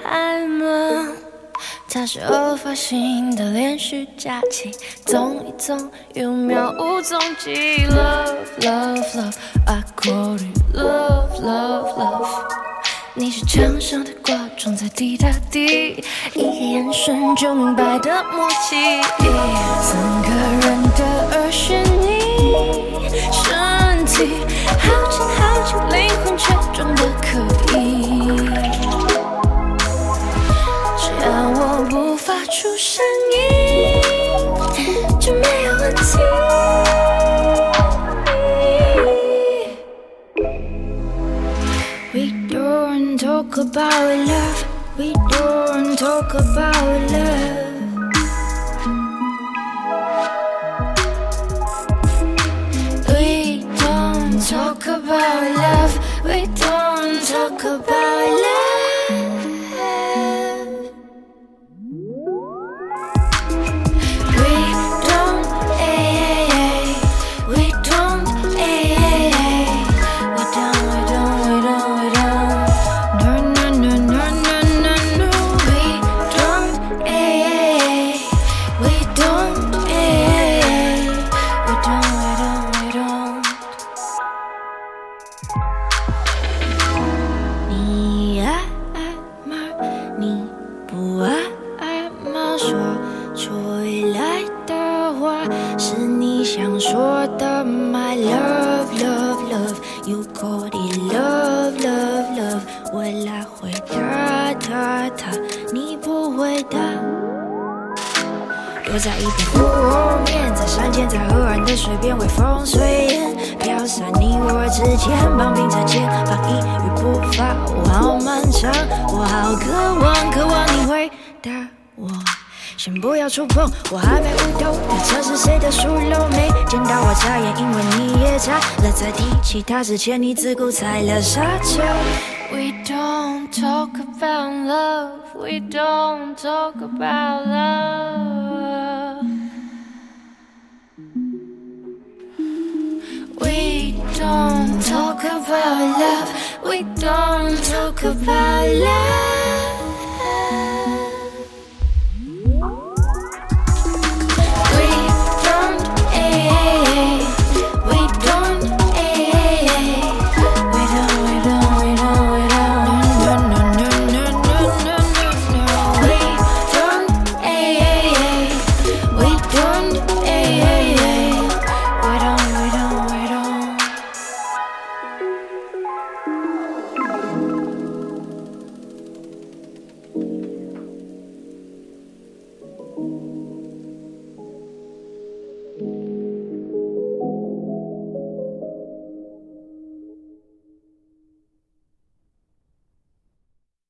孩们，它是偶发性的连续假期，动一动又渺无踪迹。Love, love, love, I quote you. Love, love, love。你是墙上的挂，装在滴答滴，一个眼神就明白的默契。三个人的儿是你，身体好近好近，灵魂却装得可以。只要我不发出声音，就没有问题。We don't talk about love. We don't talk about love. We don't talk about love. We don't talk about love. We don't, we don't, we don't, we don't, we don't, we don't. No, no, no, no, no, no, no. We don't, we don't, we don't, we don't. 你爱吗？你不爱吗？说出来的话是你想说的吗 ？Love, love, love, you call it love, love, love。我来回答，你不回答。躲在一片湖后面，在山间，在河岸的水边，微风随烟飘散你我之间，绑并着肩膀，一语不发。我好漫长，我好渴望你回答我。先不要触碰，我还没悟透，这是谁的疏漏？没见到我眨眼，因为你也眨了。在提起他之前，你自顾踩了刹车。We don't talk about love. We don't talk about love. We don't talk about love. We don't talk about love. We don't, we don't, we don't, we don't, we don't, we don't. No, no, no, no, no, no, no, no. We don't, we don't, we don't, we don't.